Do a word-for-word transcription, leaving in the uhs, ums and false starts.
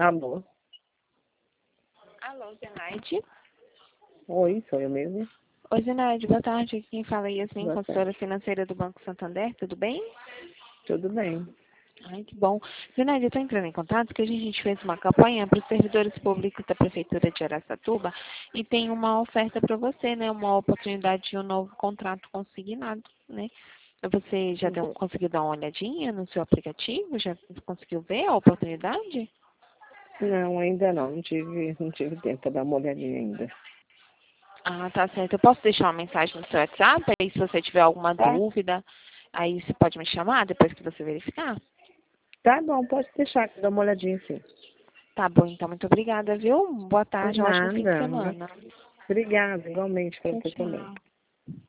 Alô? Alô, Zenaide? Oi, sou eu mesmo. Oi, Zenaide, boa tarde. Aqui quem fala é Yasmin, Boa consultora tarde. financeira do Banco Santander, tudo bem? Tudo bem? Ai, que bom. Zenaide, eu estou entrando em contato porque a gente fez uma campanha para os servidores públicos da Prefeitura de Araçatuba e tem uma oferta para você, né? Uma oportunidade de um novo contrato consignado, né? Você já deu, conseguiu dar uma olhadinha no seu aplicativo? Já conseguiu ver a oportunidade? Não, ainda não. Não tive, não tive tempo para dar uma olhadinha ainda. Ah, tá certo. Eu posso deixar uma mensagem no seu WhatsApp? Aí, se você tiver alguma Tá? dúvida, aí você pode me chamar depois que você verificar? Tá bom, pode deixar, dar uma olhadinha sim. Tá bom, então. Muito obrigada, viu? Boa Por tarde, um ótimo fim de nada. semana. Obrigada, igualmente para Tchau, você também. tchau.